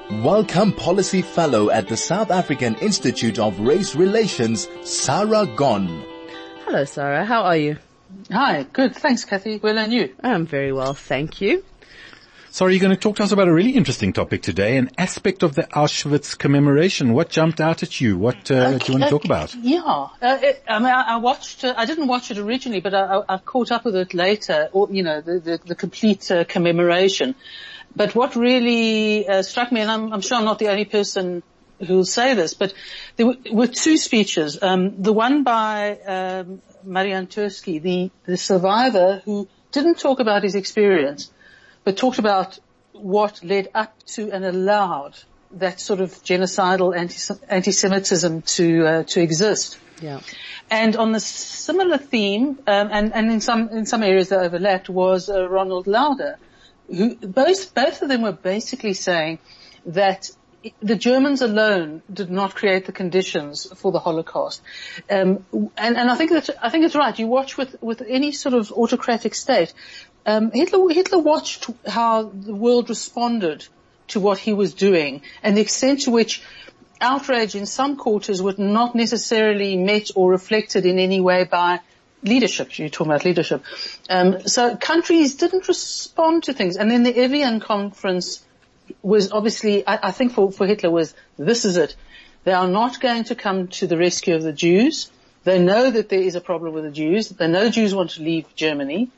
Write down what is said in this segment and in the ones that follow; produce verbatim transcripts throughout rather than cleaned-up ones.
Welcome Policy Fellow at the South African Institute of Race Relations, Sarah Gon. Hello, Sarah. How are you? Hi. Good. Thanks, Kathy. Well, and you? I'm very well, thank you. Sorry, you're going to talk to us about a really interesting topic today, an aspect of the Auschwitz commemoration. What jumped out at you? What uh, uh, do you want to talk about? Yeah. Uh, it, I mean, I, I watched, uh, I didn't watch it originally, but I, I, I caught up with it later, or, you know, the, the, the complete uh, commemoration. But what really uh, struck me, and I'm, I'm sure I'm not the only person who will say this, but there were, were two speeches. Um, the one by um, Marian Turski, the, the survivor, who didn't talk about his experience, but talked about what led up to and allowed that sort of genocidal anti- anti-Semitism to uh, to exist. Yeah. And on the similar theme, um, and, and in some in some areas that overlapped, was uh, Ronald Lauder, who both both of them were basically saying that the Germans alone did not create the conditions for the Holocaust. Um, and, and I think that I think it's right. You watch with with any sort of autocratic state. Um, Hitler, Hitler watched how the world responded to what he was doing and the extent to which outrage in some quarters was not necessarily met or reflected in any way by leadership. You're talking about leadership. Um, so countries didn't respond to things. And then the Evian conference was obviously, I, I think for, for Hitler was, this is it. They are not going to come to the rescue of the Jews. They know that there is a problem with the Jews. They know Jews want to leave Germany.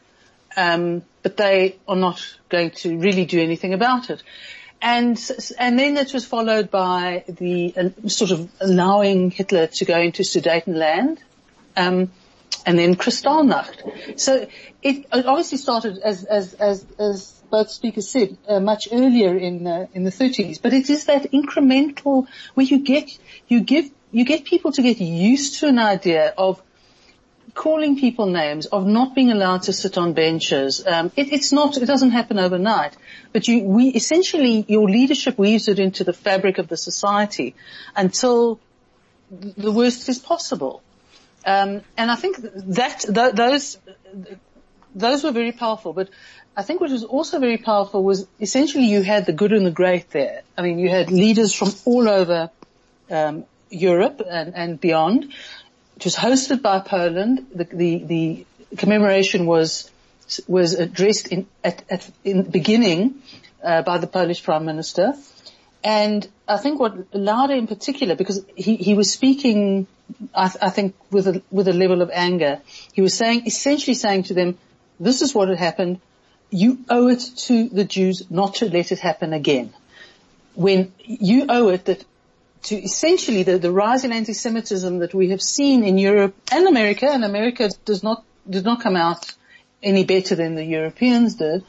Um, but they are not going to really do anything about it. And, and then it was followed by the uh, sort of allowing Hitler to go into Sudetenland, um, and then Kristallnacht. So it, it obviously started as, as, as, as both speakers said, uh, much earlier in, uh, in the thirties, but it is that incremental where you get, you give, you get people to get used to an idea of calling people names, of not being allowed to sit on benches. Um, it, it's not, it doesn't happen overnight, but you, we, essentially your leadership weaves it into the fabric of the society until the worst is possible. Um, and I think that, th- those, those were very powerful, but I think what was also very powerful was essentially you had the good and the great there. I mean, you had leaders from all over, um, Europe and, and beyond. It was hosted by Poland. The, the, the commemoration was was addressed in at, at in the beginning uh, by the Polish Prime Minister, and I think what Lauder in particular, because he, he was speaking, I, th- I think with a with a level of anger. He was saying essentially saying to them, "This is what had happened. You owe it to the Jews not to let it happen again. When you owe it that." To essentially the, the rise in anti-Semitism that we have seen in Europe and America, and America does not, did not come out any better than the Europeans did,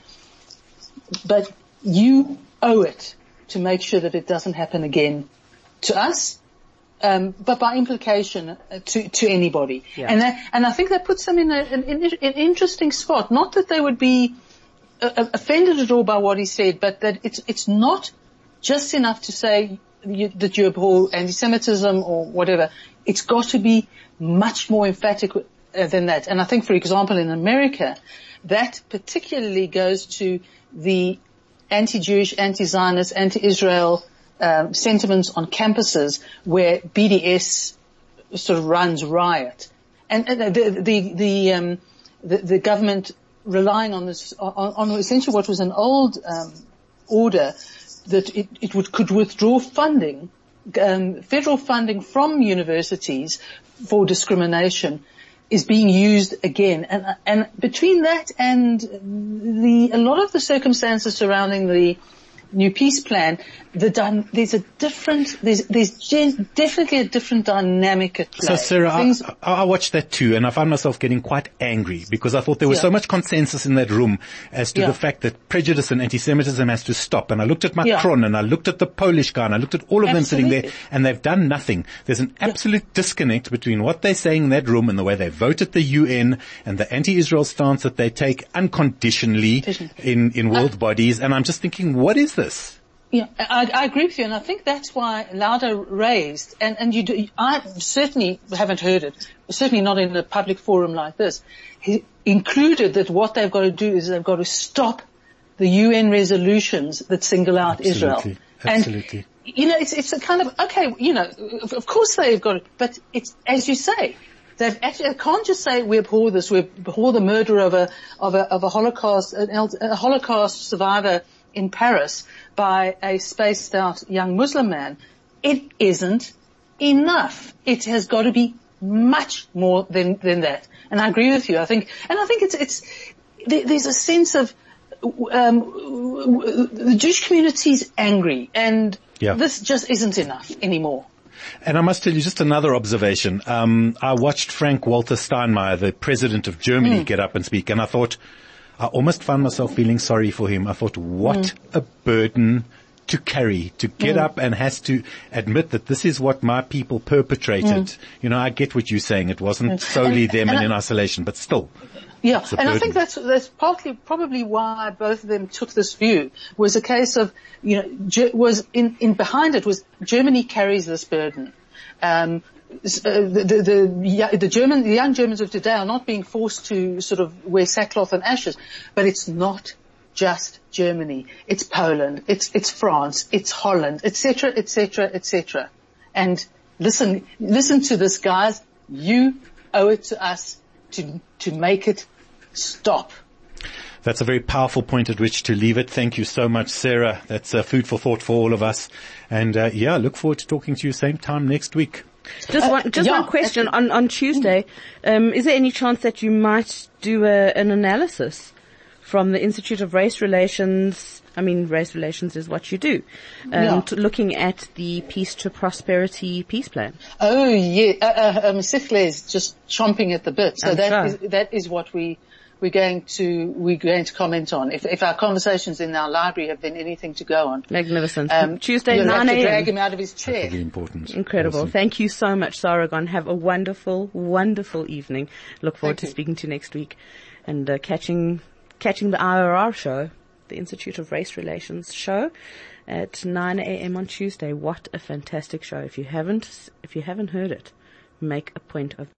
but you owe it to make sure that it doesn't happen again to us, um, but by implication uh, to, to anybody. Yeah. And that, and I think that puts them in a, an, an interesting spot. Not that they would be uh, offended at all by what he said, but that it's, it's not just enough to say, You, that you abhor anti-Semitism or whatever. It's got to be much more emphatic uh, than that. And I think, for example, in America, that particularly goes to the anti-Jewish, anti-Zionist, anti-Israel um, sentiments on campuses where B D S sort of runs riot. And uh, the the the, um, the the government relying on this on, on essentially what was an old um, order, that it, it would, could withdraw funding, um, federal funding from universities for discrimination is being used again. And, and between that and the, a lot of the circumstances surrounding the new peace plan, the dy- there's a different, there's, there's gen- definitely a different dynamic at play. So Sarah, Things- I, I watched that too, and I found myself getting quite angry because I thought there was Yeah. so much consensus in that room as to Yeah. the fact that prejudice and anti-Semitism has to stop. And I looked at Macron Yeah. and I looked at the Polish guy and I looked at all of them sitting there, Absolutely. and they've done nothing. There's an absolute yeah. disconnect between what they're saying in that room and the way they vote at the U N and the anti-Israel stance that they take unconditionally in, in world uh, bodies. And I'm just thinking, what is this? Yeah, I, I agree with you, and I think that's why Lauder raised, and, and you do, I certainly haven't heard it, certainly not in a public forum like this. He included that what they've got to do is they've got to stop the U N resolutions that single out Absolutely. Israel. Absolutely. And, you know, it's, it's a kind of, okay, you know, of, of course they've got it, but it's, as you say, they've actually, they can't just say we abhor this, we abhor the murder of a, of a, of a Holocaust, an, a Holocaust survivor in Paris by a spaced out young Muslim man. It isn't enough. It has got to be much more than, than that. And I agree with you. I think, and I think it's, it's, there, there's a sense of, um, the Jewish community's angry, and yeah. this just isn't enough anymore. And I must tell you just another observation. Um, I watched Frank-Walter Steinmeier, the president of Germany, mm. get up and speak, and I thought, I almost found myself feeling sorry for him. I thought, what mm. a burden to carry, to get mm. up and has to admit that this is what my people perpetrated. Mm. You know, I get what you're saying. It wasn't mm. solely them and, and in I, isolation, but still. Yeah, and burden. I think that's, that's partly, probably why both of them took this view, was a case of, you know, was in, in behind it was Germany carries this burden. Um, the, the, the, the German, the young Germans of today are not being forced to sort of wear sackcloth and ashes, but it's not just Germany. It's Poland, it's, it's France, it's Holland, et cetera, et cetera, et cetera. And listen, listen to this, guys. You owe it to us to, to make it stop. That's a very powerful point at which to leave it. Thank you so much, Sarah. That's uh, food for thought for all of us. And, uh, yeah, look forward to talking to you same time next week. Just one, just uh, yeah, one question on, on Tuesday. Um, is there any chance that you might do a, an analysis from the Institute of Race Relations? I mean, race relations is what you do. Um, yeah. to looking at the Peace to Prosperity peace plan. Oh, yeah. Uh, uh, um, Sifle is just chomping at the bit. So I'm that sure. is, that is what we, we're going to, we're going to comment on. If, if our conversations in our library have been anything to go on. Magnificent. Um, Tuesday, you'll nine have to a.m. drag him out of his chair. That's really important. Incredible. Awesome. Thank you so much, Sarah. Have a wonderful, wonderful evening. Look forward Thank to you. speaking to you next week and uh, catching, catching the I R R show, the Institute of Race Relations show at nine a.m. on Tuesday. What a fantastic show. If you haven't, if you haven't heard it, make a point of